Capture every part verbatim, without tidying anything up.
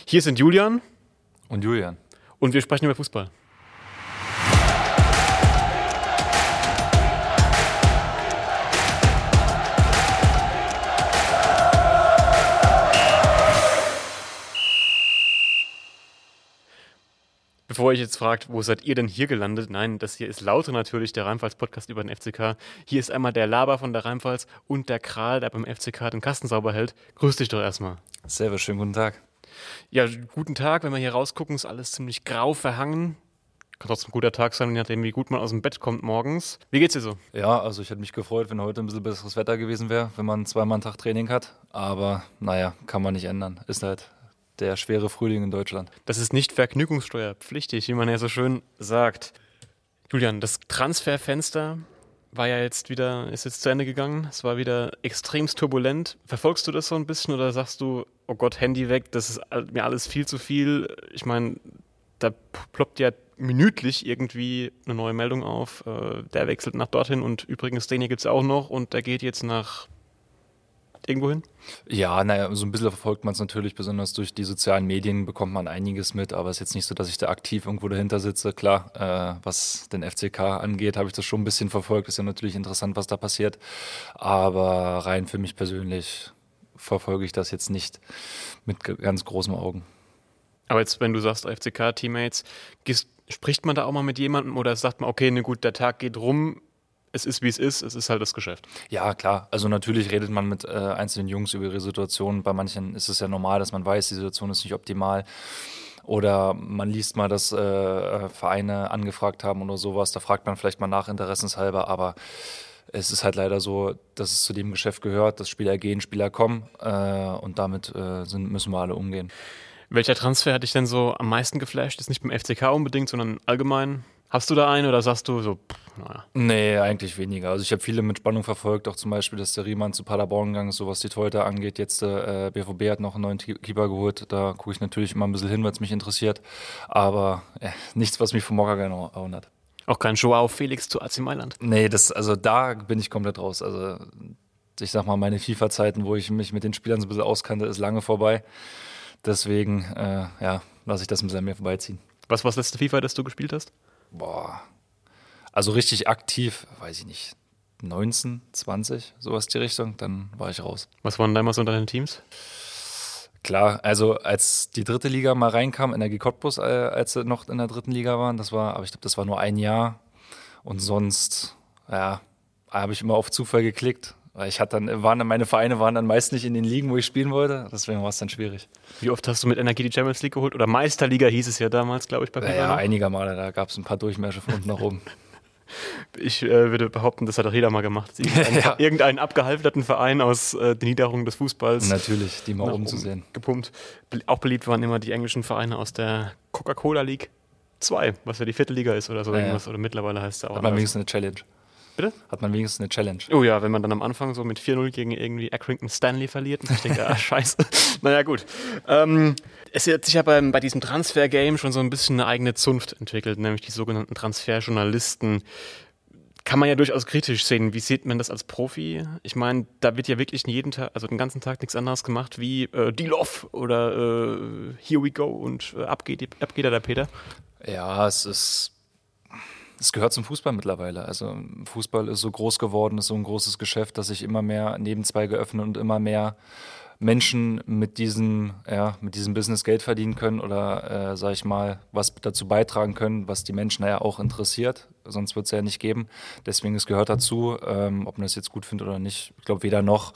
Hier sind Julian und Julian und wir sprechen über Fußball. Bevor ihr jetzt fragt, wo seid ihr denn hier gelandet? Nein, das hier ist Laute natürlich, der Rheinpfalz-Podcast über den F C K. Hier ist einmal der Laber von der Rheinpfalz und der Kral, der beim F C K den Kasten sauber hält. Grüß dich doch erstmal. Servus, schönen guten Tag. Ja, guten Tag. Wenn wir hier rausgucken, ist alles ziemlich grau verhangen. Kann trotzdem ein guter Tag sein, je nachdem, wie gut man aus dem Bett kommt morgens. Wie geht's dir so? Ja, also ich hätte mich gefreut, wenn heute ein bisschen besseres Wetter gewesen wäre, wenn man zweimal einen Tag Training hat. Aber naja, kann man nicht ändern. Ist halt der schwere Frühling in Deutschland. Das ist nicht vergnügungssteuerpflichtig, wie man ja so schön sagt. Julian, das Transferfenster war ja jetzt wieder, ist jetzt zu Ende gegangen. Es war wieder extremst turbulent. Verfolgst du das so ein bisschen oder sagst du, oh Gott, Handy weg, das ist mir alles viel zu viel? Ich meine, da ploppt ja minütlich irgendwie eine neue Meldung auf. Der wechselt nach dorthin und übrigens den hier gibt es auch noch und der geht jetzt nach irgendwo hin? Ja, naja, so ein bisschen verfolgt man es natürlich, besonders durch die sozialen Medien bekommt man einiges mit, aber es ist jetzt nicht so, dass ich da aktiv irgendwo dahinter sitze. Klar, äh, was den F C K angeht, habe ich das schon ein bisschen verfolgt. Ist ja natürlich interessant, was da passiert, aber rein für mich persönlich verfolge ich das jetzt nicht mit ganz großen Augen. Aber jetzt, wenn du sagst F C K-Teammates, spricht man da auch mal mit jemandem oder sagt man, okay, ne gut, der Tag geht rum, es ist, wie es ist, es ist halt das Geschäft. Ja, klar. Also natürlich redet man mit äh, einzelnen Jungs über ihre Situation. Bei manchen ist es ja normal, dass man weiß, die Situation ist nicht optimal. Oder man liest mal, dass äh, Vereine angefragt haben oder sowas. Da fragt man vielleicht mal nach, interessenshalber. Aber es ist halt leider so, dass es zu dem Geschäft gehört, dass Spieler gehen, Spieler kommen. Äh, und damit äh, sind, müssen wir alle umgehen. Welcher Transfer hat dich denn so am meisten geflasht? Ist nicht beim F C K unbedingt, sondern allgemein. Hast du da einen oder sagst du so, pff, naja? Nee, eigentlich weniger. Also ich habe viele mit Spannung verfolgt, auch zum Beispiel, dass der Riemann zu Paderborn gegangen ist, so was die Torhüter angeht. Jetzt äh, B V B hat noch einen neuen Keeper geholt, da gucke ich natürlich immer ein bisschen hin, weil es mich interessiert. Aber äh, nichts, was mich vom Mocker gehauen hat. Auch kein Joao Felix zu A C Mailand? Nee, das, also da bin ich komplett raus. Also ich sag mal, meine FIFA-Zeiten, wo ich mich mit den Spielern so ein bisschen auskannte, ist lange vorbei. Deswegen, äh, ja, lasse ich das ein bisschen an mir vorbeiziehen. Was war das letzte FIFA, das du gespielt hast? Boah, also richtig aktiv, weiß ich nicht, neunzehn, zwanzig, sowas die Richtung, dann war ich raus. Was waren damals unter deinen Teams? Klar, also als die dritte Liga mal reinkam, Energie Cottbus, äh, als sie noch in der dritten Liga waren, das war, aber ich glaube, das war nur ein Jahr und sonst, ja, habe ich immer auf Zufall geklickt. Weil ich hatte dann, waren meine Vereine waren dann meist nicht in den Ligen, wo ich spielen wollte, deswegen war es dann schwierig. Wie oft hast du mit Energie die Champions League geholt? Oder Meisterliga hieß es ja damals, glaube ich, bei FIFA. Ja, einige Male, da gab es ein paar Durchmärsche von unten nach oben. Ich äh, würde behaupten, das hat doch jeder mal gemacht. Irgendeinen, ja. irgendeinen abgehalfterten Verein aus äh, der Niederung des Fußballs. Natürlich, die mal oben zu sehen. Gepumpt. Auch beliebt waren immer die englischen Vereine aus der Coca-Cola League zwei, was ja die vierte Liga ist oder so ja, irgendwas. Ja. Oder mittlerweile heißt es auch. Hat man wenigstens eine Challenge. Bitte? Hat man wenigstens eine Challenge. Oh ja, wenn man dann am Anfang so mit vier null gegen irgendwie Accrington Stanley verliert. Und ich denke, ah, scheiße. Naja, gut. Ähm, es hat sich ja bei, bei diesem Transfer-Game schon so ein bisschen eine eigene Zunft entwickelt, nämlich die sogenannten Transferjournalisten. Kann man ja durchaus kritisch sehen. Wie sieht man das als Profi? Ich meine, da wird ja wirklich jeden Tag, also den ganzen Tag nichts anderes gemacht wie äh, Deal off oder äh, Here we go und äh, ab geht, ab geht der Peter. Ja, es ist... Es gehört zum Fußball mittlerweile. Also Fußball ist so groß geworden, ist so ein großes Geschäft, dass sich immer mehr Nebenzweige öffnen und immer mehr Menschen mit diesem, ja, mit diesem Business Geld verdienen können oder, äh, sag ich mal, was dazu beitragen können, was die Menschen ja auch interessiert. Sonst wird es ja nicht geben. Deswegen, es gehört dazu, ähm, ob man das jetzt gut findet oder nicht. Ich glaube, weder noch.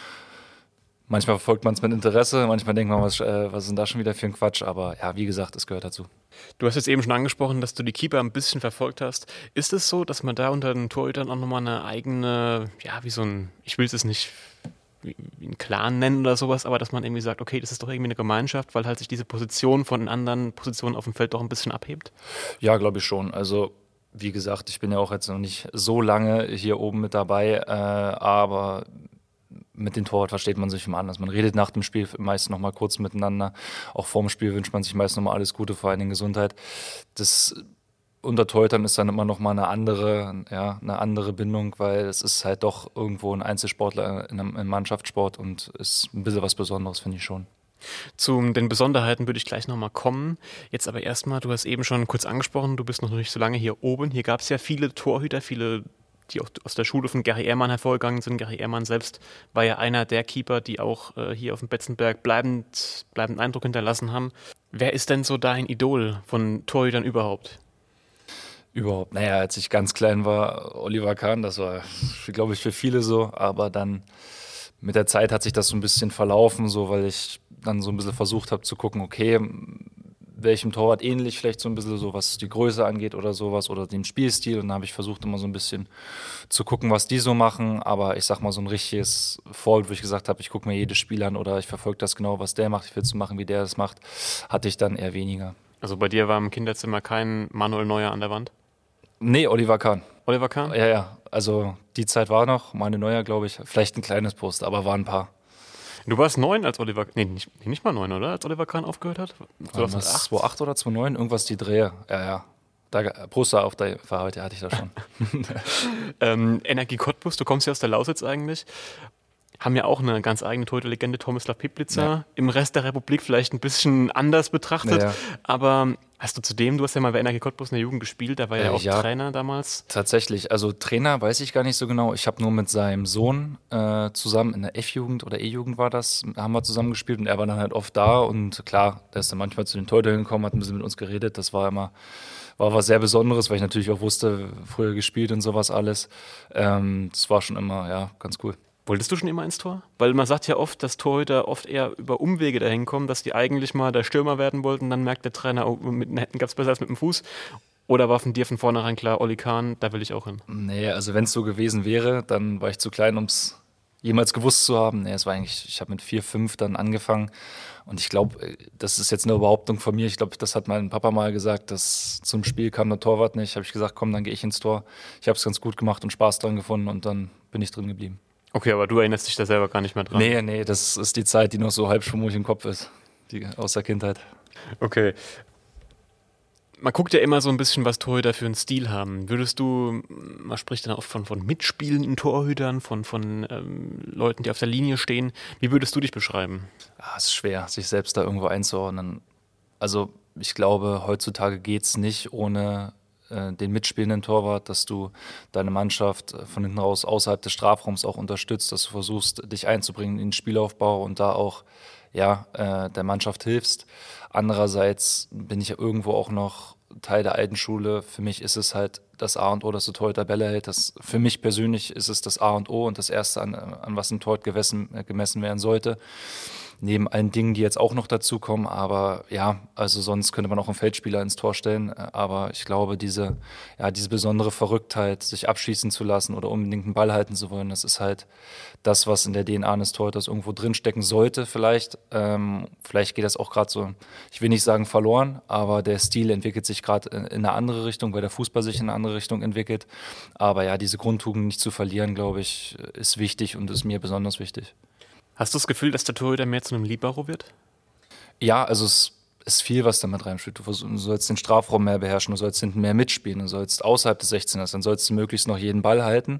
Manchmal verfolgt man es mit Interesse, manchmal denkt man, was, äh, was ist denn da schon wieder für ein Quatsch, aber ja, wie gesagt, es gehört dazu. Du hast jetzt eben schon angesprochen, dass du die Keeper ein bisschen verfolgt hast. Ist es so, dass man da unter den Torhütern auch nochmal eine eigene, ja, wie so ein, ich will es nicht wie, wie ein Clan nennen oder sowas, aber dass man irgendwie sagt, okay, das ist doch irgendwie eine Gemeinschaft, weil halt sich diese Position von den anderen Positionen auf dem Feld doch ein bisschen abhebt? Ja, glaube ich schon. Also wie gesagt, ich bin ja auch jetzt noch nicht so lange hier oben mit dabei, äh, aber mit dem Torwart versteht man sich immer anders. Man redet nach dem Spiel meist noch mal kurz miteinander. Auch vor dem Spiel wünscht man sich meist noch mal alles Gute, vor allem Gesundheit. Das unter Torhütern ist dann immer noch mal eine andere, ja, eine andere Bindung, weil es ist halt doch irgendwo ein Einzelsportler in einem, im Mannschaftssport und ist ein bisschen was Besonderes, finde ich schon. Zu den Besonderheiten würde ich gleich nochmal kommen. Jetzt aber erstmal, du hast eben schon kurz angesprochen, du bist noch nicht so lange hier oben. Hier gab es ja viele Torhüter, viele, die auch aus der Schule von Gary Ehrmann hervorgegangen sind. Gary Ehrmann selbst war ja einer der Keeper, die auch äh, hier auf dem Betzenberg bleibend, bleibenden Eindruck hinterlassen haben. Wer ist denn so dein Idol von Torhütern überhaupt? Überhaupt. Naja, als ich ganz klein war, Oliver Kahn, das war, glaube ich, für viele so. Aber dann mit der Zeit hat sich das so ein bisschen verlaufen, so, weil ich dann so ein bisschen versucht habe zu gucken, okay, welchem Torwart ähnlich, vielleicht so ein bisschen so, was die Größe angeht oder sowas oder den Spielstil. Und dann habe ich versucht, immer so ein bisschen zu gucken, was die so machen. Aber ich sag mal, so ein richtiges Vorbild, wo ich gesagt habe, ich gucke mir jedes Spiel an oder ich verfolge das genau, was der macht, ich will es so machen, wie der das macht, hatte ich dann eher weniger. Also bei dir war im Kinderzimmer kein Manuel Neuer an der Wand? Nee, Oliver Kahn. Oliver Kahn? Ja, ja. Also die Zeit war noch, meine Neuer, glaube ich. Vielleicht ein kleines Poster, aber waren ein paar. Du warst neun, als Oliver, nee, nicht, nicht mal neun, oder? Als Oliver Kahn aufgehört hat? zweitausendacht? zweitausendacht oder zweitausendneun, irgendwas die Drehe. Ja, ja. Da, Poster auf der Verarbeitung hatte ich da schon. ähm, Energie Cottbus, du kommst ja aus der Lausitz eigentlich. Haben ja auch eine ganz eigene Torhüter-Legende, Tomislav Piplica. Ja. Im Rest der Republik vielleicht ein bisschen anders betrachtet. Ja. Aber hast du zudem, du hast ja mal bei Energie Cottbus in der Jugend gespielt, da war ja auch ja, Trainer damals. Tatsächlich, also Trainer weiß ich gar nicht so genau. Ich habe nur mit seinem Sohn äh, zusammen in der F-Jugend oder E-Jugend war das, haben wir zusammen gespielt und er war dann halt oft da und klar, der ist dann manchmal zu den Torhütern gekommen, hat ein bisschen mit uns geredet. Das war immer, war was sehr Besonderes, weil ich natürlich auch wusste, früher gespielt und sowas alles. Ähm, das war schon immer, ja, ganz cool. Wolltest du schon immer ins Tor? Weil man sagt ja oft, dass Torhüter oft eher über Umwege dahin kommen, dass die eigentlich mal der Stürmer werden wollten, dann merkt der Trainer, oh, mit den Händen gab es besser als mit dem Fuß. Oder war von dir von vornherein klar, Oli Kahn, da will ich auch hin? Nee, also wenn es so gewesen wäre, dann war ich zu klein, um es jemals gewusst zu haben. Nee, es war eigentlich, ich habe mit vier, fünf dann angefangen und ich glaube, das ist jetzt eine Behauptung von mir. Ich glaube, das hat mein Papa mal gesagt, dass zum Spiel kam der Torwart nicht. Habe ich gesagt, komm, dann gehe ich ins Tor. Ich habe es ganz gut gemacht und Spaß dran gefunden und dann bin ich drin geblieben. Okay, aber du erinnerst dich da selber gar nicht mehr dran? Nee, nee, das ist die Zeit, die noch so halb schwummrig im Kopf ist, die aus der Kindheit. Okay. Man guckt ja immer so ein bisschen, was Torhüter für einen Stil haben. Würdest du, man spricht dann oft von, von mitspielenden Torhütern, von, von ähm, Leuten, die auf der Linie stehen. Wie würdest du dich beschreiben? Ah, es ist schwer, sich selbst da irgendwo einzuordnen. Also ich glaube, heutzutage geht es nicht ohne den mitspielenden Torwart, dass du deine Mannschaft von hinten raus außerhalb des Strafraums auch unterstützt, dass du versuchst, dich einzubringen in den Spielaufbau und da auch ja, äh, der Mannschaft hilfst. Andererseits bin ich ja irgendwo auch noch Teil der alten Schule. Für mich ist es halt das A und O, dass du Torhüter Bälle hält. Das, für mich persönlich ist es das A und O und das Erste, an, an was ein Torhüter gemessen, gemessen werden sollte. Neben allen Dingen, die jetzt auch noch dazukommen. Aber ja, also sonst könnte man auch einen Feldspieler ins Tor stellen. Aber ich glaube, diese, ja, diese besondere Verrücktheit, sich abschießen zu lassen oder unbedingt einen Ball halten zu wollen, das ist halt das, was in der D N A eines Torhüters irgendwo drinstecken sollte vielleicht. Ähm, vielleicht geht das auch gerade so, ich will nicht sagen verloren, aber der Stil entwickelt sich gerade in, in eine andere Richtung, weil der Fußball sich in eine andere Richtung entwickelt. Aber ja, diese Grundtugend nicht zu verlieren, glaube ich, ist wichtig und ist mir besonders wichtig. Hast du das Gefühl, dass der Torhüter mehr zu einem Libero wird? Ja, also es ist viel, was damit reinspielt. Du sollst den Strafraum mehr beherrschen, du sollst hinten mehr mitspielen, du sollst außerhalb des sechzehners, dann sollst du möglichst noch jeden Ball halten.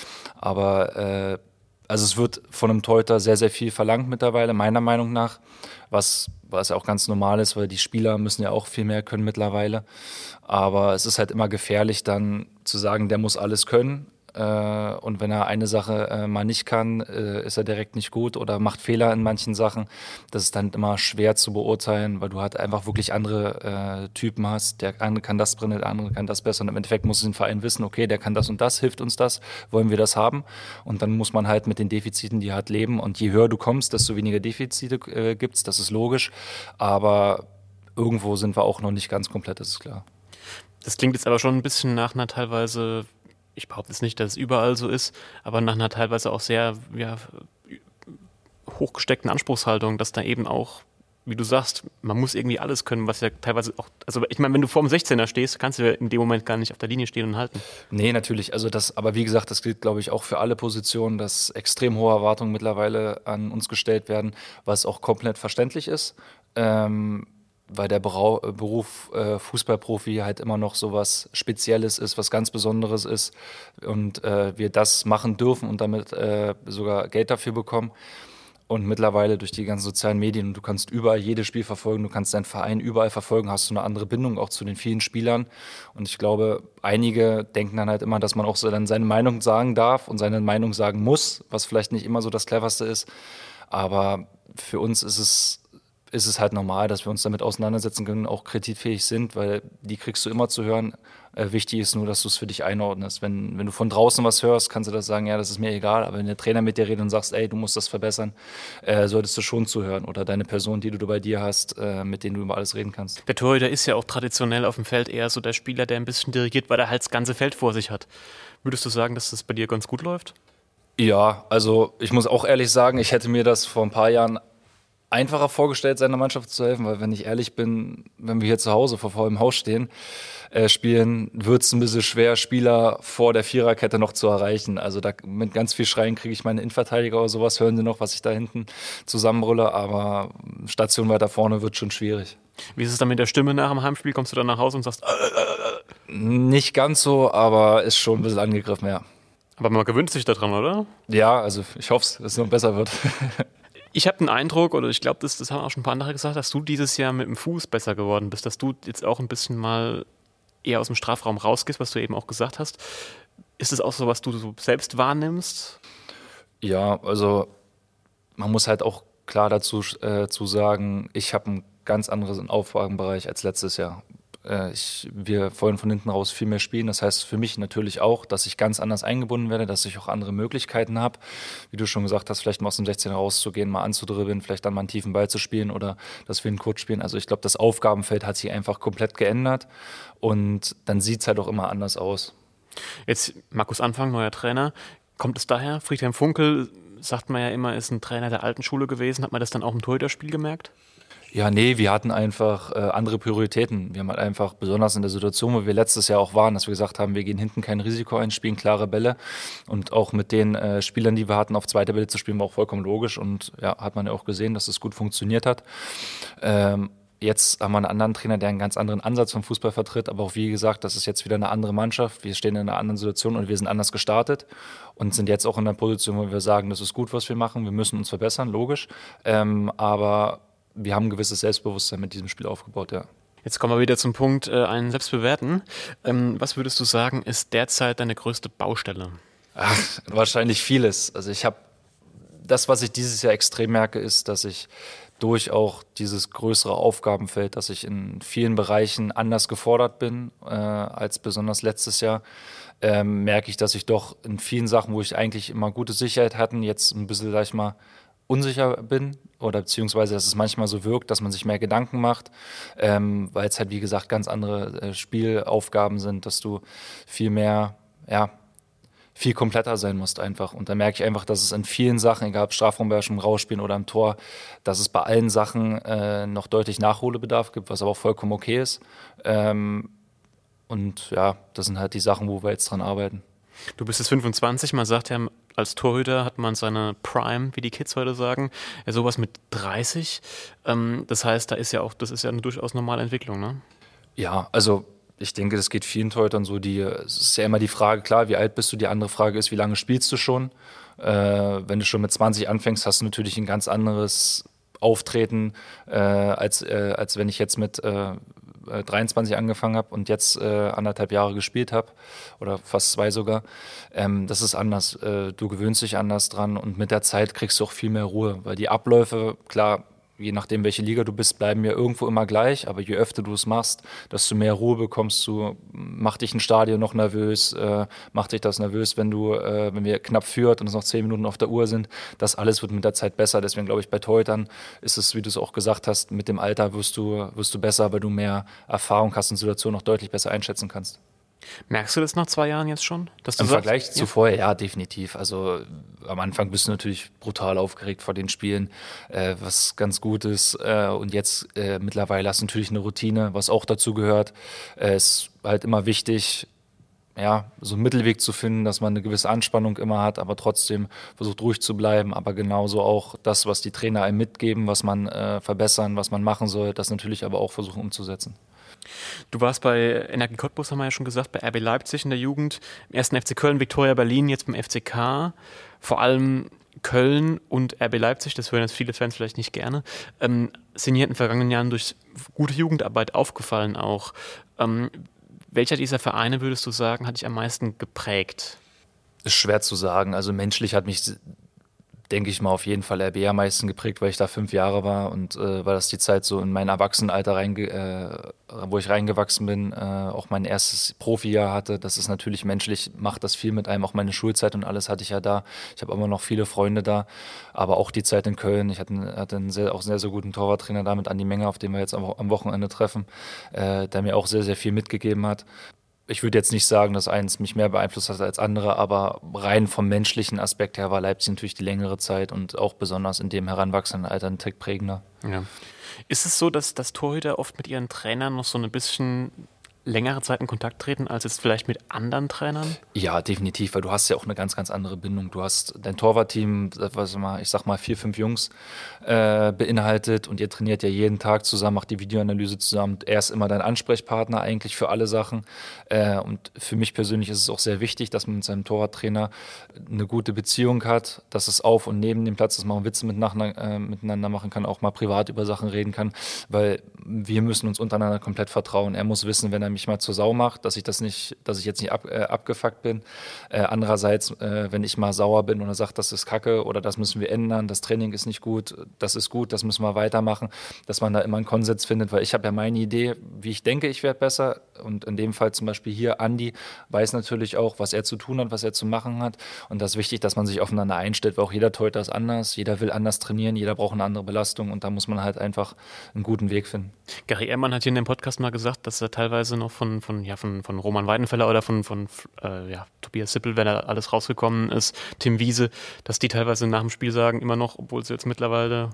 Aber äh, also es wird von einem Torhüter sehr, sehr viel verlangt mittlerweile, meiner Meinung nach, was, was ja auch ganz normal ist, weil die Spieler müssen ja auch viel mehr können mittlerweile. Aber es ist halt immer gefährlich, dann zu sagen, der muss alles können. Und wenn er eine Sache äh, mal nicht kann, äh, ist er direkt nicht gut oder macht Fehler in manchen Sachen. Das ist dann immer schwer zu beurteilen, weil du halt einfach wirklich andere äh, Typen hast. Der eine kann das bringen, der andere kann das besser. Und im Endeffekt muss es ein Verein wissen, okay, der kann das und das, hilft uns das, wollen wir das haben. Und dann muss man halt mit den Defiziten, die er hat, leben. Und je höher du kommst, desto weniger Defizite äh, gibt es, das ist logisch. Aber irgendwo sind wir auch noch nicht ganz komplett, das ist klar. Das klingt jetzt aber schon ein bisschen nach einer teilweise... Ich behaupte jetzt nicht, dass es überall so ist, aber nach einer teilweise auch sehr ja, hochgesteckten Anspruchshaltung, dass da eben auch, wie du sagst, man muss irgendwie alles können, was ja teilweise auch, also ich meine, wenn du vor dem sechzehner stehst, kannst du ja in dem Moment gar nicht auf der Linie stehen und halten. Nee, natürlich, also das, aber wie gesagt, das gilt, glaube ich, auch für alle Positionen, dass extrem hohe Erwartungen mittlerweile an uns gestellt werden, was auch komplett verständlich ist. Ähm, weil der Berau- Beruf äh, Fußballprofi halt immer noch so was Spezielles ist, was ganz Besonderes ist und äh, wir das machen dürfen und damit äh, sogar Geld dafür bekommen. Und mittlerweile durch die ganzen sozialen Medien, du kannst überall jedes Spiel verfolgen, du kannst deinen Verein überall verfolgen, hast du eine andere Bindung auch zu den vielen Spielern. Und ich glaube, einige denken dann halt immer, dass man auch so dann seine Meinung sagen darf und seine Meinung sagen muss, was vielleicht nicht immer so das Cleverste ist. Aber für uns ist es, ist es halt normal, dass wir uns damit auseinandersetzen können, auch kritikfähig sind, weil die kriegst du immer zu hören. Äh, wichtig ist nur, dass du es für dich einordnest. Wenn, wenn du von draußen was hörst, kannst du das sagen, ja, das ist mir egal. Aber wenn der Trainer mit dir redet und sagst, ey, du musst das verbessern, äh, solltest du schon zuhören. Oder deine Person, die du bei dir hast, äh, mit denen du über alles reden kannst. Der Torhüter ist ja auch traditionell auf dem Feld eher so der Spieler, der ein bisschen dirigiert, weil er halt das ganze Feld vor sich hat. Würdest du sagen, dass das bei dir ganz gut läuft? Ja, also ich muss auch ehrlich sagen, ich hätte mir das vor ein paar Jahren einfacher vorgestellt, seiner Mannschaft zu helfen, weil wenn ich ehrlich bin, wenn wir hier zu Hause vor vollem Haus stehen, äh, spielen, wird es ein bisschen schwer, Spieler vor der Viererkette noch zu erreichen. Also da mit ganz viel Schreien kriege ich meine Innenverteidiger oder sowas, hören sie noch, was ich da hinten zusammenbrülle, aber Station weiter vorne wird schon schwierig. Wie ist es dann mit der Stimme nach dem Heimspiel? Kommst du dann nach Hause und sagst, äh, Nicht ganz so, aber ist schon ein bisschen angegriffen, ja. aber man gewöhnt sich daran, oder? Ja, also ich hoffe, dass es noch besser wird. Ich habe den Eindruck, oder ich glaube, das, das haben auch schon ein paar andere gesagt, dass du dieses Jahr mit dem Fuß besser geworden bist, dass du jetzt auch ein bisschen mal eher aus dem Strafraum rausgehst, was du eben auch gesagt hast. Ist es auch so, was du so selbst wahrnimmst? Ja, also man muss halt auch klar dazu äh, zu sagen, ich habe einen ganz anderen Aufgabenbereich als letztes Jahr. Äh, ich, wir wollen von hinten raus viel mehr spielen. Das heißt für mich natürlich auch, dass ich ganz anders eingebunden werde, dass ich auch andere Möglichkeiten habe. Wie du schon gesagt hast, vielleicht mal aus dem sechzehner rauszugehen, mal anzudribbeln, vielleicht dann mal einen tiefen Ball zu spielen oder dass wir einen Kurz spielen. Also ich glaube, das Aufgabenfeld hat sich einfach komplett geändert und dann sieht es halt auch immer anders aus. Jetzt Markus Anfang, neuer Trainer. Kommt es daher? Friedhelm Funkel, sagt man ja immer, ist ein Trainer der alten Schule gewesen. Hat man das dann auch im Torhüterspiel gemerkt? Ja, nee, wir hatten einfach äh, andere Prioritäten. Wir haben halt einfach, besonders in der Situation, wo wir letztes Jahr auch waren, dass wir gesagt haben, wir gehen hinten kein Risiko ein, spielen klare Bälle. Und auch mit den äh, Spielern, die wir hatten, auf zweite Bälle zu spielen, war auch vollkommen logisch. Und ja, hat man ja auch gesehen, dass es gut funktioniert hat. Ähm, Jetzt haben wir einen anderen Trainer, der einen ganz anderen Ansatz vom Fußball vertritt. Aber auch wie gesagt, das ist jetzt wieder eine andere Mannschaft. Wir stehen in einer anderen Situation und wir sind anders gestartet und sind jetzt auch in einer Position, wo wir sagen, das ist gut, was wir machen. Wir müssen uns verbessern, logisch. Ähm, aber wir haben ein gewisses Selbstbewusstsein mit diesem Spiel aufgebaut, ja. Jetzt kommen wir wieder zum Punkt, äh, einen selbst bewerten. Ähm, was würdest du sagen, ist derzeit deine größte Baustelle? Ach, wahrscheinlich vieles. Also ich habe, das, was ich dieses Jahr extrem merke, ist, dass ich durch auch dieses größere Aufgabenfeld, dass ich in vielen Bereichen anders gefordert bin äh, als besonders letztes Jahr, ähm, merke ich, dass ich doch in vielen Sachen, wo ich eigentlich immer gute Sicherheit hatte, jetzt ein bisschen, sag ich mal, unsicher bin oder beziehungsweise, dass es manchmal so wirkt, dass man sich mehr Gedanken macht, ähm, weil es halt, wie gesagt, ganz andere äh, Spielaufgaben sind, dass du viel mehr, ja, viel kompletter sein musst einfach. Und da merke ich einfach, dass es in vielen Sachen, egal ob Strafraumbeherrschung, Rausspielen oder am Tor, dass es bei allen Sachen äh, noch deutlich Nachholbedarf gibt, was aber auch vollkommen okay ist. Ähm, und ja, das sind halt die Sachen, wo wir jetzt dran arbeiten. Du bist jetzt fünfundzwanzig, man sagt ja, als Torhüter hat man seine Prime, wie die Kids heute sagen, ja, sowas mit dreißig. Ähm, das heißt, da ist ja auch, das ist ja eine durchaus normale Entwicklung, ne? Ja, also ich denke, das geht vielen Torhütern so. Die, es ist ja immer die Frage, klar, wie alt bist du? Die andere Frage ist, wie lange spielst du schon? Äh, wenn du schon mit zwanzig anfängst, hast du natürlich ein ganz anderes Auftreten, äh, als, äh, als wenn ich jetzt mit äh, dreiundzwanzig angefangen habe und jetzt äh, anderthalb Jahre gespielt habe oder fast zwei sogar. Ähm, das ist anders. Äh, du gewöhnst dich anders dran und mit der Zeit kriegst du auch viel mehr Ruhe, weil die Abläufe, klar, je nachdem, welche Liga du bist, bleiben ja irgendwo immer gleich, aber je öfter du es machst, desto mehr Ruhe bekommst du, macht dich ein Stadion noch nervös, äh, macht dich das nervös, wenn du, äh, wenn wir knapp führt und es noch zehn Minuten auf der Uhr sind, das alles wird mit der Zeit besser, deswegen glaube ich, bei Torhütern ist es, wie du es auch gesagt hast, mit dem Alter wirst du, wirst du besser, weil du mehr Erfahrung hast und Situationen noch deutlich besser einschätzen kannst. Merkst du das nach zwei Jahren jetzt schon? Dass du Im sagst, Vergleich ja? zu vorher, ja, definitiv. Also am Anfang bist du natürlich brutal aufgeregt vor den Spielen, äh, was ganz gut ist. Äh, und jetzt äh, mittlerweile hast du natürlich eine Routine, was auch dazu gehört. Es äh, ist halt immer wichtig, ja, so einen Mittelweg zu finden, dass man eine gewisse Anspannung immer hat, aber trotzdem versucht ruhig zu bleiben, aber genauso auch das, was die Trainer einem mitgeben, was man äh, verbessern, was man machen soll, das natürlich aber auch versuchen umzusetzen. Du warst bei Energie Cottbus, haben wir ja schon gesagt, bei R B Leipzig in der Jugend, im ersten F C Köln, Viktoria Berlin, jetzt beim F C K. Vor allem Köln und R B Leipzig, das hören jetzt viele Fans vielleicht nicht gerne, ähm, sind hier in den vergangenen Jahren durch gute Jugendarbeit aufgefallen auch. Ähm, welcher dieser Vereine, würdest du sagen, hat dich am meisten geprägt? Ist schwer zu sagen. Also menschlich hat mich, denke ich mal, auf jeden Fall R B am meisten geprägt, weil ich da fünf Jahre war und äh, weil das die Zeit so in mein Erwachsenenalter, reinge äh, wo ich reingewachsen bin, äh, auch mein erstes Profijahr hatte. Das ist natürlich menschlich, macht das viel mit einem. Auch meine Schulzeit und alles hatte ich ja da. Ich habe immer noch viele Freunde da, aber auch die Zeit in Köln. Ich hatte, hatte einen sehr, auch sehr, sehr guten Torwarttrainer da mit Andi Menger, auf den wir jetzt am, am Wochenende treffen, äh, der mir auch sehr, sehr viel mitgegeben hat. Ich würde jetzt nicht sagen, dass eins mich mehr beeinflusst hat als andere, aber rein vom menschlichen Aspekt her war Leipzig natürlich die längere Zeit und auch besonders in dem heranwachsenden Alter ein Tick prägender. Ja. Ist es so, dass, dass Torhüter oft mit ihren Trainern noch so ein bisschen längere Zeit in Kontakt treten, als jetzt vielleicht mit anderen Trainern? Ja, definitiv, weil du hast ja auch eine ganz, ganz andere Bindung. Du hast dein Torwartteam, was mal, ich sag mal vier, fünf Jungs äh, beinhaltet und ihr trainiert ja jeden Tag zusammen, macht die Videoanalyse zusammen. Er ist immer dein Ansprechpartner eigentlich für alle Sachen. Äh, und für mich persönlich ist es auch sehr wichtig, dass man mit seinem Torwarttrainer eine gute Beziehung hat, dass es auf und neben dem Platz, dass man Witze miteinander, äh, miteinander machen kann, auch mal privat über Sachen reden kann, weil wir müssen uns untereinander komplett vertrauen. Er muss wissen, wenn er mich mal zur Sau macht, dass ich das nicht, dass ich jetzt nicht ab, äh, abgefuckt bin. Äh, andererseits, äh, wenn ich mal sauer bin und er sagt, das ist Kacke oder das müssen wir ändern, das Training ist nicht gut, das ist gut, das müssen wir weitermachen, dass man da immer einen Konsens findet, weil ich habe ja meine Idee, wie ich denke, ich werde besser und in dem Fall zum Beispiel hier Andi weiß natürlich auch, was er zu tun hat, was er zu machen hat und das ist wichtig, dass man sich aufeinander einstellt, weil auch jeder Torhüter ist anders, jeder will anders trainieren, jeder braucht eine andere Belastung und da muss man halt einfach einen guten Weg finden. Gary Ehrmann hat hier in dem Podcast mal gesagt, dass er teilweise noch von, von, ja, von, von Roman Weidenfeller oder von, von äh, ja, Tobias Sippel, wenn da alles rausgekommen ist, Tim Wiese, dass die teilweise nach dem Spiel sagen, immer noch, obwohl sie jetzt mittlerweile,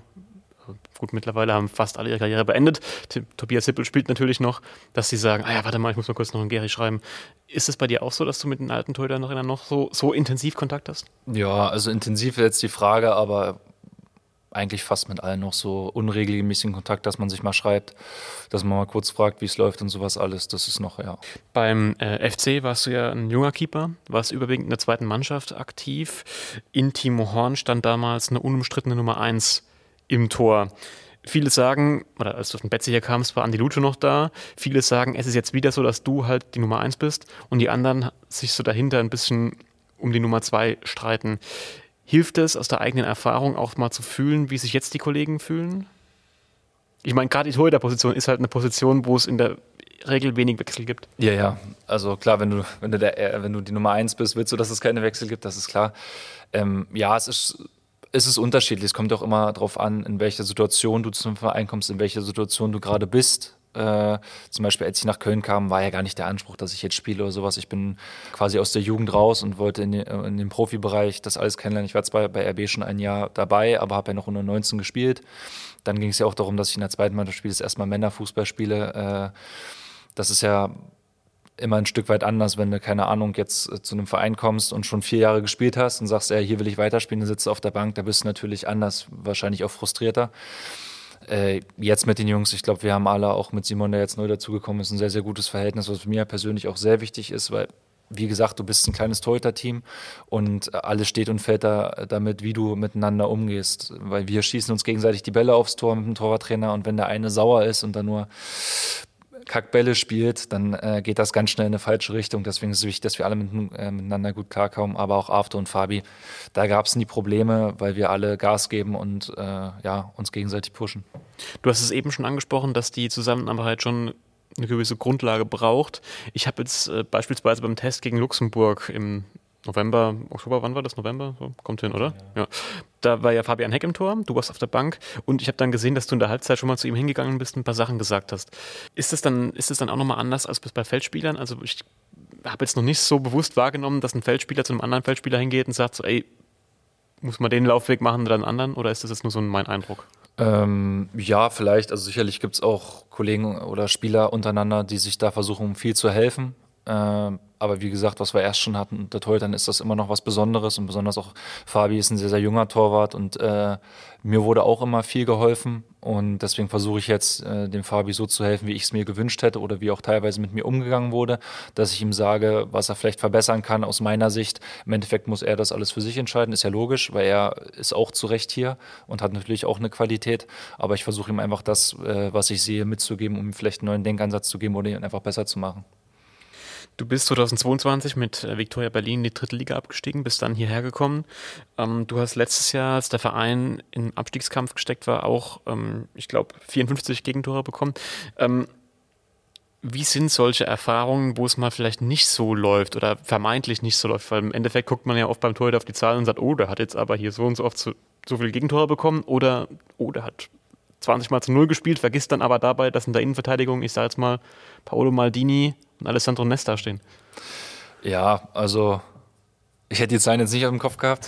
gut, mittlerweile haben fast alle ihre Karriere beendet, Tim, Tobias Sippel spielt natürlich noch, dass sie sagen, ah ja, warte mal, ich muss mal kurz noch einen Gary schreiben. Ist es bei dir auch so, dass du mit den alten Torhütern noch, noch so, so intensiv Kontakt hast? Ja, also intensiv wäre jetzt die Frage, aber eigentlich fast mit allen noch so unregelmäßigen Kontakt, dass man sich mal schreibt, dass man mal kurz fragt, wie es läuft und sowas alles. Das ist noch, ja. Beim äh, F C warst du ja ein junger Keeper, warst überwiegend in der zweiten Mannschaft aktiv. In Timo Horn stand damals eine unumstrittene Nummer eins im Tor. Viele sagen, oder als du von Betze hier kamst, war Andi Luce noch da. Viele sagen, es ist jetzt wieder so, dass du halt die Nummer eins bist und die anderen sich so dahinter ein bisschen um die Nummer zwei streiten. Hilft es aus der eigenen Erfahrung auch mal zu fühlen, wie sich jetzt die Kollegen fühlen? Ich meine, gerade die Torhüterposition ist halt eine Position, wo es in der Regel wenig Wechsel gibt. Ja, ja. Also klar, wenn du, wenn du, der, wenn du die Nummer eins bist, willst du, dass es keine Wechsel gibt, das ist klar. Ähm, ja, es ist, es ist unterschiedlich. Es kommt auch immer darauf an, in welcher Situation du zum Verein kommst, in welcher Situation du gerade bist. Äh, zum Beispiel, als ich nach Köln kam, war ja gar nicht der Anspruch, dass ich jetzt spiele oder sowas. Ich bin quasi aus der Jugend raus und wollte in den, in den Profibereich das alles kennenlernen. Ich war zwar bei R B schon ein Jahr dabei, aber habe ja noch unter neunzehn gespielt. Dann ging es ja auch darum, dass ich in der zweiten Mannschaft spiele, das erstmal Männerfußball spiele. Äh, das ist ja immer ein Stück weit anders, wenn du, keine Ahnung, jetzt äh, zu einem Verein kommst und schon vier Jahre gespielt hast und sagst, ja, hier will ich weiterspielen, dann sitzt du auf der Bank, da bist du natürlich anders, wahrscheinlich auch frustrierter. Äh, jetzt mit den Jungs, ich glaube, wir haben alle, auch mit Simon, der jetzt neu dazugekommen ist, ein sehr, sehr gutes Verhältnis, was mir persönlich auch sehr wichtig ist, weil, wie gesagt, du bist ein kleines Torhüter-Team und alles steht und fällt da damit, wie du miteinander umgehst, weil wir schießen uns gegenseitig die Bälle aufs Tor mit dem Torwarttrainer und wenn der eine sauer ist und dann nur Kackbälle spielt, dann äh, geht das ganz schnell in eine falsche Richtung. Deswegen ist es wichtig, dass wir alle mit, äh, miteinander gut klarkommen. Aber auch After und Fabi, da gab es nie Probleme, weil wir alle Gas geben und äh, ja, uns gegenseitig pushen. Du hast es eben schon angesprochen, dass die Zusammenarbeit schon eine gewisse Grundlage braucht. Ich habe jetzt äh, beispielsweise beim Test gegen Luxemburg im November, Oktober, wann war das? November? So, kommt hin, oder? Ja. Ja. Da war ja Fabian Heck im Tor, du warst auf der Bank und ich habe dann gesehen, dass du in der Halbzeit schon mal zu ihm hingegangen bist und ein paar Sachen gesagt hast. Ist das dann, ist das dann auch nochmal anders als bei Feldspielern? Also ich habe jetzt noch nicht so bewusst wahrgenommen, dass ein Feldspieler zu einem anderen Feldspieler hingeht und sagt so, ey, muss man den Laufweg machen oder einen anderen? Oder ist das jetzt nur so mein Eindruck? Ähm, ja, vielleicht. Also sicherlich gibt es auch Kollegen oder Spieler untereinander, die sich da versuchen, viel zu helfen. Äh, Aber wie gesagt, was wir erst schon hatten unter Torhütern, ist das immer noch was Besonderes. Und besonders auch Fabi ist ein sehr, sehr junger Torwart. Und äh, mir wurde auch immer viel geholfen. Und deswegen versuche ich jetzt, äh, dem Fabi so zu helfen, wie ich es mir gewünscht hätte oder wie auch teilweise mit mir umgegangen wurde, dass ich ihm sage, was er vielleicht verbessern kann aus meiner Sicht. Im Endeffekt muss er das alles für sich entscheiden, ist ja logisch, weil er ist auch zu Recht hier und hat natürlich auch eine Qualität. Aber ich versuche ihm einfach das, äh, was ich sehe, mitzugeben, um ihm vielleicht einen neuen Denkansatz zu geben oder ihn einfach besser zu machen. Du bist zweitausendzweiundzwanzig mit Viktoria Berlin in die dritte Liga abgestiegen, bist dann hierher gekommen. Ähm, du hast letztes Jahr, als der Verein im Abstiegskampf gesteckt war, auch, ähm, ich glaube, vierundfünfzig Gegentore bekommen. Ähm, wie sind solche Erfahrungen, wo es mal vielleicht nicht so läuft oder vermeintlich nicht so läuft? Weil im Endeffekt guckt man ja oft beim Torhüter auf die Zahlen und sagt, oh, der hat jetzt aber hier so und so oft so, so viele Gegentore bekommen oder, oh, der hat zwanzig Mal zu Null gespielt, vergisst dann aber dabei, dass in der Innenverteidigung, ich sage jetzt mal, Paolo Maldini und Alessandro Nesta stehen. Ja, also ich hätte die Zahlen jetzt nicht auf dem Kopf gehabt.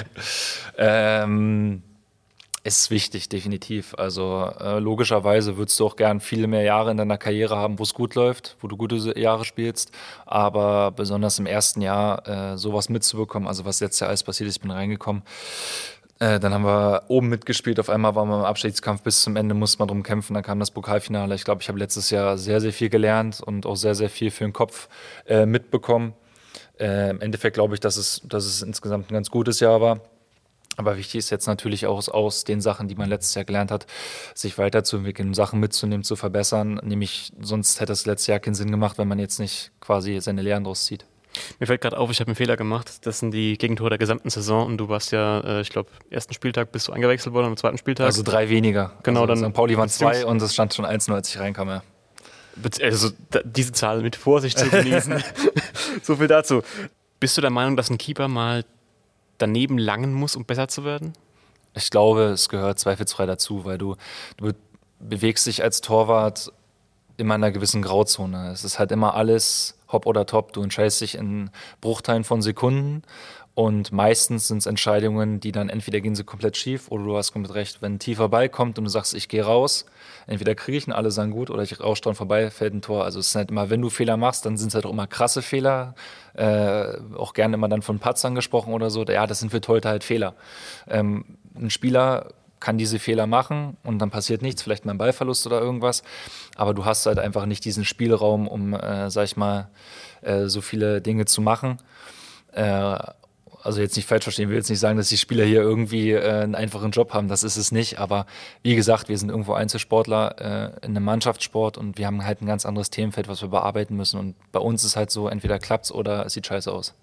ähm, ist wichtig, definitiv. Also äh, logischerweise würdest du auch gern viele mehr Jahre in deiner Karriere haben, wo es gut läuft, wo du gute Jahre spielst. Aber besonders im ersten Jahr äh, sowas mitzubekommen, also was letztes Jahr alles passiert ist, ich bin reingekommen. Äh, dann haben wir oben mitgespielt, auf einmal waren wir im Abstiegskampf, bis zum Ende musste man drum kämpfen, dann kam das Pokalfinale. Ich glaube, ich habe letztes Jahr sehr, sehr viel gelernt und auch sehr, sehr viel für den Kopf äh, mitbekommen. Äh, Im Endeffekt glaube ich, dass es, dass es insgesamt ein ganz gutes Jahr war. Aber wichtig ist jetzt natürlich auch aus den Sachen, die man letztes Jahr gelernt hat, sich weiterzuentwickeln, Sachen mitzunehmen, zu verbessern. Nämlich, sonst hätte das letzte Jahr keinen Sinn gemacht, wenn man jetzt nicht quasi seine Lehren draus zieht. Mir fällt gerade auf, ich habe einen Fehler gemacht. Das sind die Gegentore der gesamten Saison und du warst ja, äh, ich glaube, ersten Spieltag bist du eingewechselt worden, am zweiten Spieltag. Also drei weniger. Genau, also dann Sankt Pauli waren zwei und es stand schon eins null, als ich reinkam. Ja. Also da, diese Zahl mit Vorsicht zu genießen. So viel dazu. Bist du der Meinung, dass ein Keeper mal daneben langen muss, um besser zu werden? Ich glaube, es gehört zweifelsfrei dazu, weil du, du bewegst dich als Torwart immer in einer gewissen Grauzone. Es ist halt immer alles hopp oder top. Du entscheidest dich in Bruchteilen von Sekunden und meistens sind es Entscheidungen, die dann entweder gehen sie komplett schief oder du hast komplett recht. Wenn ein tiefer Ball kommt und du sagst, ich gehe raus, entweder kriege ich ihn, alle sagen gut, oder ich rausche dran vorbei, fällt ein Tor. Also es ist halt immer, wenn du Fehler machst, dann sind es halt auch immer krasse Fehler. Äh, auch gerne immer dann von Patzern gesprochen oder so. Ja, das sind für Torhüter halt Fehler. Ähm, ein Spieler kann diese Fehler machen und dann passiert nichts, vielleicht mal ein Ballverlust oder irgendwas. Aber du hast halt einfach nicht diesen Spielraum, um, äh, sag ich mal, äh, so viele Dinge zu machen. Äh, also jetzt nicht falsch verstehen, ich will jetzt nicht sagen, dass die Spieler hier irgendwie äh, einen einfachen Job haben, das ist es nicht. Aber wie gesagt, wir sind irgendwo Einzelsportler äh, in einem Mannschaftssport und wir haben halt ein ganz anderes Themenfeld, was wir bearbeiten müssen. Und bei uns ist halt so, entweder klappt's oder es sieht scheiße aus.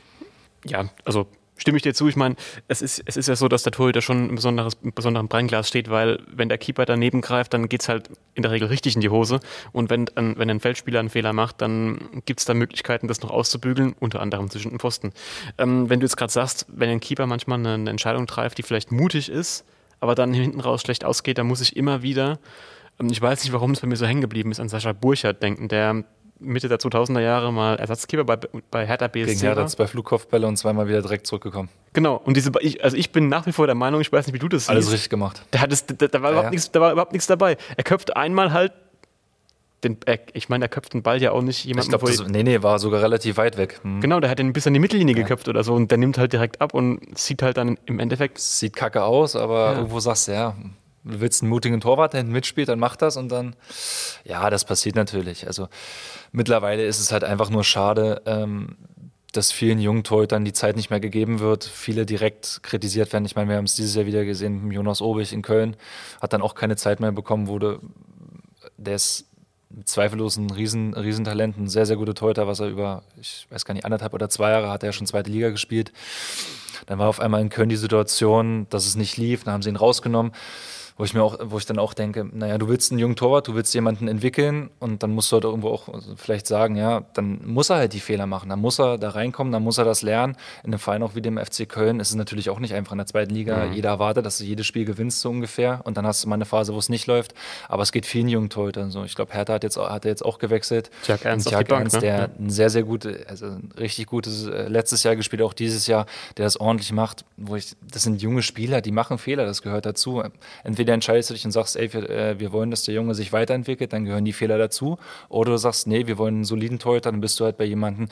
Ja, also stimme ich dir zu. Ich meine, es ist, es ist ja so, dass der Torhüter schon im besonderes, im besonderen Brennglas steht, weil wenn der Keeper daneben greift, dann geht es halt in der Regel richtig in die Hose. Und wenn, wenn ein Feldspieler einen Fehler macht, dann gibt es da Möglichkeiten, das noch auszubügeln, unter anderem zwischen den Pfosten. Ähm, wenn du jetzt gerade sagst, wenn ein Keeper manchmal eine, eine Entscheidung trifft, die vielleicht mutig ist, aber dann hinten raus schlecht ausgeht, dann muss ich immer wieder, ähm, ich weiß nicht, warum es bei mir so hängen geblieben ist, an Sascha Burchardt denken, der Mitte der zweitausender Jahre mal Ersatzkeeper bei, bei Hertha B S C Gegen Hertha zwei Flugkopfbälle und zweimal wieder direkt zurückgekommen. Genau, und diese, ich, also ich bin nach wie vor der Meinung, ich weiß nicht, wie du das siehst. Alles richtig gemacht. Da, hat es, da, da, war ja, überhaupt ja. Nichts, da war überhaupt nichts dabei. Er köpft einmal halt, den, er, ich meine, er köpft den Ball ja auch nicht jemanden. Ich glaube, nee, nee, war sogar relativ weit weg. Hm. Genau, der hat den bis an die Mittellinie ja. geköpft oder so und der nimmt halt direkt ab und sieht halt dann im Endeffekt... Sieht kacke aus, aber ja. irgendwo sagst du, ja, du willst einen mutigen Torwart, der hinten mitspielt, dann mach das und dann... Ja, das passiert natürlich. Also mittlerweile ist es halt einfach nur schade, ähm, dass vielen jungen Torhütern die Zeit nicht mehr gegeben wird, viele direkt kritisiert werden. Ich meine, wir haben es dieses Jahr wieder gesehen mit Jonas Obich in Köln, hat dann auch keine Zeit mehr bekommen, wurde, der ist zweifellos ein Riesen, Riesentalent, ein sehr, sehr guter Torhüter, was er über, ich weiß gar nicht, anderthalb oder zwei Jahre hat er ja schon zweite Liga gespielt. Dann war auf einmal in Köln die Situation, dass es nicht lief, dann haben sie ihn rausgenommen. Wo ich mir auch, wo ich dann auch denke, naja, du willst einen jungen Torwart, du willst jemanden entwickeln und dann musst du halt irgendwo auch vielleicht sagen, ja, dann muss er halt die Fehler machen, dann muss er da reinkommen, dann muss er das lernen. In einem Verein auch wie dem F C Köln ist es natürlich auch nicht einfach in der zweiten Liga. Mhm. Jeder erwartet, dass du jedes Spiel gewinnst so ungefähr und dann hast du mal eine Phase, wo es nicht läuft. Aber es geht vielen jungen Torhütern so. Ich glaube, Hertha hat jetzt, hat er jetzt auch gewechselt. Tjag Ernst, Tjag auf die Bank, Ernst, ne? der ja. ein sehr, sehr gute, also ein richtig gutes äh, letztes Jahr gespielt, auch dieses Jahr, der das ordentlich macht. Wo ich, das sind junge Spieler, die machen Fehler, das gehört dazu. Entweder entweder entscheidest du dich und sagst, ey, wir, äh, wir wollen, dass der Junge sich weiterentwickelt, dann gehören die Fehler dazu. Oder du sagst, nee, wir wollen einen soliden Torhüter, dann bist du halt bei jemandem,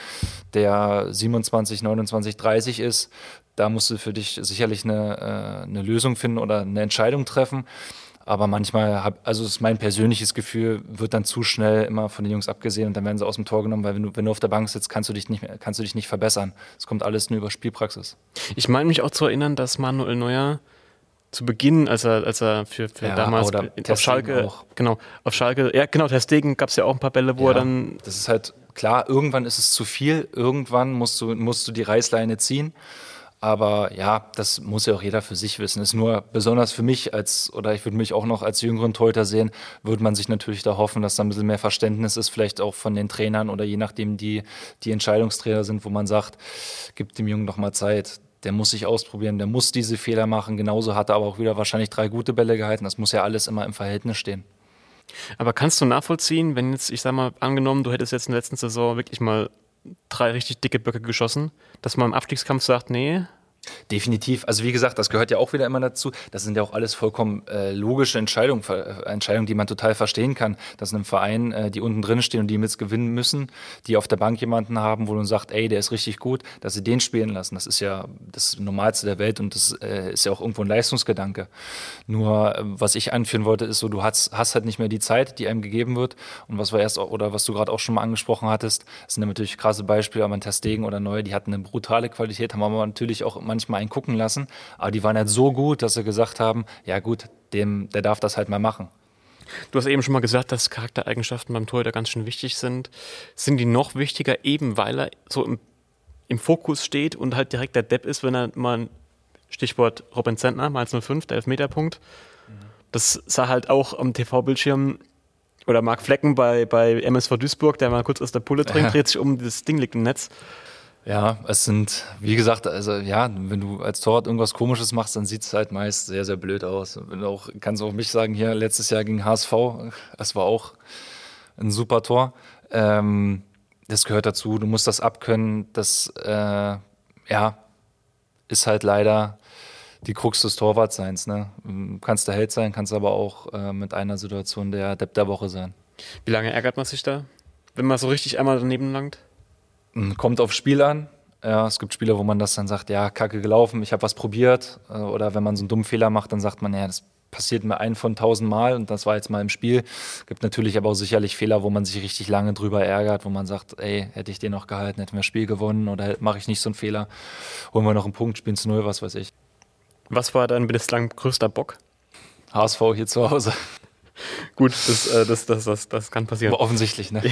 der siebenundzwanzig, neunundzwanzig, dreißig ist. Da musst du für dich sicherlich eine, äh, eine Lösung finden oder eine Entscheidung treffen. Aber manchmal, hab, also ist mein persönliches Gefühl, wird dann zu schnell immer von den Jungs abgesehen und dann werden sie aus dem Tor genommen, weil wenn du, wenn du auf der Bank sitzt, kannst du dich nicht mehr, kannst du dich nicht verbessern. Es kommt alles nur über Spielpraxis. Ich meine mich auch zu erinnern, dass Manuel Neuer zu Beginn, als er, als er für, für Ja, damals oder auf Schalke, auch. genau, auf Schalke, ja genau, Ter Stegen gab es ja auch ein paar Bälle, wo Ja, er dann... das ist halt klar, irgendwann ist es zu viel, irgendwann musst du, musst du die Reißleine ziehen. Aber ja, das muss ja auch jeder für sich wissen. Ist nur besonders für mich als, oder ich würde mich auch noch als jüngeren Torhüter sehen, würde man sich natürlich da hoffen, dass da ein bisschen mehr Verständnis ist, vielleicht auch von den Trainern oder je nachdem die, die Entscheidungstrainer sind, wo man sagt, gib dem Jungen noch mal Zeit. Der muss sich ausprobieren, der muss diese Fehler machen. Genauso hat er aber auch wieder wahrscheinlich drei gute Bälle gehalten. Das muss ja alles immer im Verhältnis stehen. Aber kannst du nachvollziehen, wenn jetzt, ich sag mal, angenommen, du hättest jetzt in der letzten Saison wirklich mal drei richtig dicke Böcke geschossen, dass man im Abstiegskampf sagt, nee? Definitiv. Also wie gesagt, das gehört ja auch wieder immer dazu. Das sind ja auch alles vollkommen äh, logische Entscheidungen, äh, Entscheidungen, die man total verstehen kann. Das sind im Verein, äh, die unten drin stehen und die mit gewinnen müssen, die auf der Bank jemanden haben, wo man sagt, ey, der ist richtig gut, dass sie den spielen lassen. Das ist ja das Normalste der Welt und das äh, ist ja auch irgendwo ein Leistungsgedanke. Nur, äh, was ich anführen wollte, ist so, du hast, hast halt nicht mehr die Zeit, die einem gegeben wird. Und was wir erst auch, oder was du gerade auch schon mal angesprochen hattest, das sind natürlich krasse Beispiele, aber Ter Stegen oder Neuer, die hatten eine brutale Qualität, haben aber natürlich auch manchmal einen gucken lassen, aber die waren halt so gut, dass sie gesagt haben, ja gut, dem, der darf das halt mal machen. Du hast eben schon mal gesagt, dass Charaktereigenschaften beim Torhüter ganz schön wichtig sind. Sind die noch wichtiger, eben weil er so im, im Fokus steht und halt direkt der Depp ist, wenn er mal, Stichwort Robin Zentner, mal null fünf, der Elfmeterpunkt. Mhm. Das sah halt auch am T V-Bildschirm oder Marc Flecken bei, bei M S V Duisburg, der mal kurz aus der Pulle trinkt, ja. Dreht sich um, das Ding liegt im Netz. Ja, es sind, wie gesagt, also ja, wenn du als Torwart irgendwas Komisches machst, dann sieht es halt meist sehr, sehr blöd aus. Wenn du auch, kannst du auch mich sagen, hier letztes Jahr gegen H S V, das war auch ein super Tor. Ähm, das gehört dazu, du musst das abkönnen, das äh, ja, ist halt leider die Krux des Torwartseins. Ne? Du kannst der Held sein, kannst aber auch äh, mit einer Situation der Depp der Woche sein. Wie lange ärgert man sich da, wenn man so richtig einmal daneben langt? Kommt aufs Spiel an. Ja, es gibt Spiele, wo man das dann sagt, ja, kacke gelaufen, ich habe was probiert. Oder wenn man so einen dummen Fehler macht, dann sagt man, ja, das passiert mir ein von tausend Mal und das war jetzt mal im Spiel. Gibt natürlich aber auch sicherlich Fehler, wo man sich richtig lange drüber ärgert, wo man sagt, ey, hätte ich den noch gehalten, hätten wir das Spiel gewonnen oder mache ich nicht so einen Fehler, holen wir noch einen Punkt, spielen zu null, was weiß ich. Was war dein bislang größter Bock? H S V hier zu Hause. Gut, das, äh, das, das, das, das kann passieren. Aber offensichtlich, ne?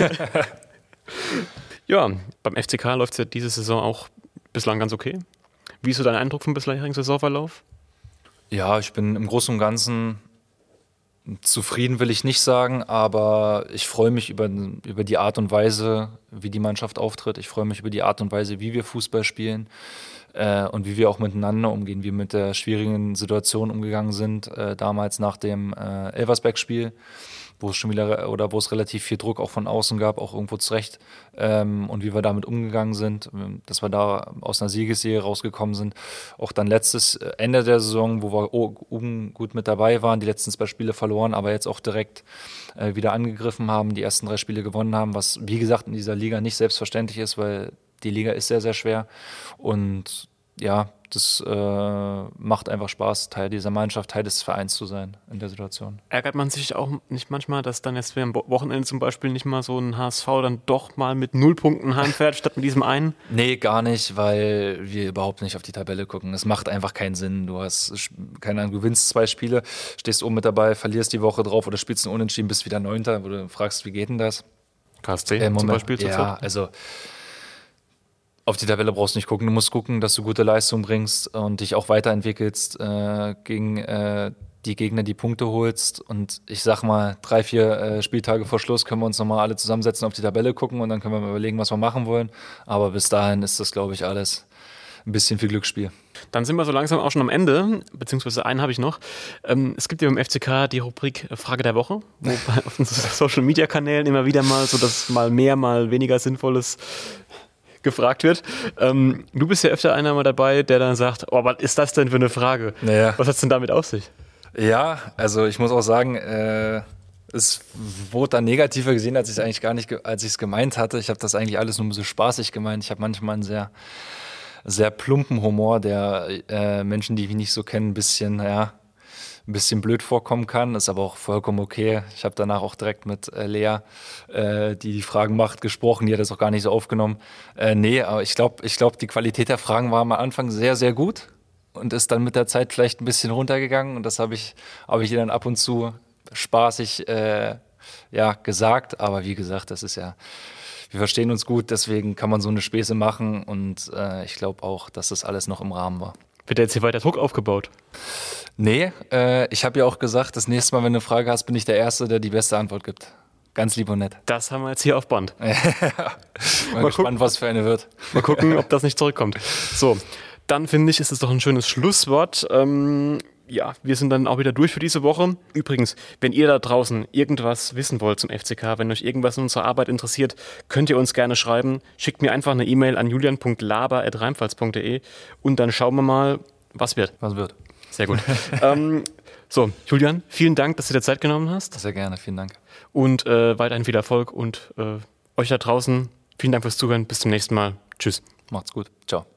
Ja, beim F C K läuft es ja diese Saison auch bislang ganz okay. Wie ist so dein Eindruck vom bisherigen Saisonverlauf? Ja, ich bin im Großen und Ganzen zufrieden, will ich nicht sagen, aber ich freue mich über, über die Art und Weise, wie die Mannschaft auftritt. Ich freue mich über die Art und Weise, wie wir Fußball spielen äh, und wie wir auch miteinander umgehen, wie wir mit der schwierigen Situation umgegangen sind, äh, damals nach dem äh, Elversberg-Spiel, wo es schon wieder oder wo es relativ viel Druck auch von außen gab, auch irgendwo zurecht, ähm, und wie wir damit umgegangen sind, dass wir da aus einer Siegesserie rausgekommen sind. Auch dann letztes Ende der Saison, wo wir oben gut mit dabei waren, die letzten zwei Spiele verloren, aber jetzt auch direkt äh, wieder angegriffen haben, die ersten drei Spiele gewonnen haben, was wie gesagt in dieser Liga nicht selbstverständlich ist, weil die Liga ist sehr, sehr schwer und ja, das äh, macht einfach Spaß, Teil dieser Mannschaft, Teil des Vereins zu sein in der Situation. Ärgert man sich auch nicht manchmal, dass dann jetzt am Wochenende zum Beispiel nicht mal so ein H S V dann doch mal mit null Punkten heimfährt, statt mit diesem einen? Nee, gar nicht, weil wir überhaupt nicht auf die Tabelle gucken. Es macht einfach keinen Sinn. Du hast, keine Ahnung, du gewinnst zwei Spiele, stehst oben mit dabei, verlierst die Woche drauf oder spielst einen Unentschieden, bist wieder Neunter, wo du fragst, wie geht denn das? K S C äh, zum Beispiel? Ja, also auf die Tabelle brauchst du nicht gucken. Du musst gucken, dass du gute Leistung bringst und dich auch weiterentwickelst, äh, gegen äh, die Gegner die Punkte holst. Und ich sag mal, drei, vier äh, Spieltage vor Schluss können wir uns nochmal alle zusammensetzen, auf die Tabelle gucken und dann können wir mal überlegen, was wir machen wollen. Aber bis dahin ist das, glaube ich, alles ein bisschen viel Glücksspiel. Dann sind wir so langsam auch schon am Ende, beziehungsweise einen habe ich noch. Ähm, es gibt ja beim F C K die Rubrik Frage der Woche, wo auf unseren Social-Media-Kanälen immer wieder mal so das mal mehr, mal weniger Sinnvolles gefragt wird. Ähm, du bist ja öfter einer mal dabei, der dann sagt, oh, was ist das denn für eine Frage? Naja. Was hat es denn damit auf sich? Ja, also ich muss auch sagen, äh, es wurde dann negativer gesehen, als ich es eigentlich gar nicht, ge- als ich es gemeint hatte. Ich habe das eigentlich alles nur ein bisschen spaßig gemeint. Ich habe manchmal einen sehr, sehr plumpen Humor, der äh, Menschen, die mich nicht so kennen, ein bisschen, ja, ein bisschen blöd vorkommen kann. Ist aber auch vollkommen okay. Ich habe danach auch direkt mit äh, Lea, äh, die die Fragen macht, gesprochen. Die hat das auch gar nicht so aufgenommen. Äh, nee, aber ich glaube, ich glaub, die Qualität der Fragen war am Anfang sehr, sehr gut und ist dann mit der Zeit vielleicht ein bisschen runtergegangen. Und das habe ich, habe ich ihr dann ab und zu spaßig äh, ja, gesagt. Aber wie gesagt, das ist ja, wir verstehen uns gut, deswegen kann man so eine Späße machen. Und äh, ich glaube auch, dass das alles noch im Rahmen war. Wird jetzt hier weiter Druck aufgebaut? Nee, äh, ich habe ja auch gesagt, das nächste Mal, wenn du eine Frage hast, bin ich der Erste, der die beste Antwort gibt. Ganz lieb und nett. Das haben wir jetzt hier auf Band. Mal, Mal gespannt, gucken. was für eine wird. Mal gucken, ob das nicht zurückkommt. So, dann finde ich, ist es doch ein schönes Schlusswort. Ähm, ja, wir sind dann auch wieder durch für diese Woche. Übrigens, wenn ihr da draußen irgendwas wissen wollt zum F C K, wenn euch irgendwas in unserer Arbeit interessiert, könnt ihr uns gerne schreiben. Schickt mir einfach eine E-Mail an julian punkt laber at rheinpfalz punkt de und dann schauen wir mal, was wird. Was wird? Sehr gut. ähm, so, Julian, vielen Dank, dass du dir Zeit genommen hast. Sehr gerne, vielen Dank. Und äh, weiterhin viel Erfolg und äh, euch da draußen, vielen Dank fürs Zuhören. Bis zum nächsten Mal. Tschüss. Macht's gut. Ciao.